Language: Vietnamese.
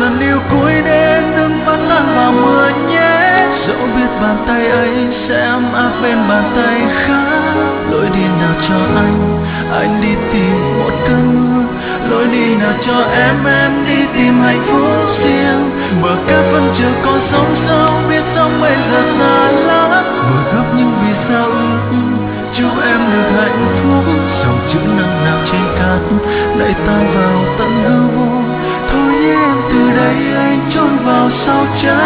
dần yêu cuối đến, đừng mắt tan vào mưa nhé. Dẫu biết bàn tay ấy sẽ ấm áp bên bàn tay khác. Lối đi nào cho anh đi tìm một cơn mưa. Lối đi nào cho em đi tìm hạnh phúc riêng. Bờ cát vẫn chưa có sóng sâu, biết sóng bây giờ xa lắm. Vừa gấp nhưng vì sao ước chúc em được hạnh phúc. Dòng chữ nặng nao trên cát nay tan vào tận hư vô. Thôi nhé em, từ đây anh chôn vào sau trái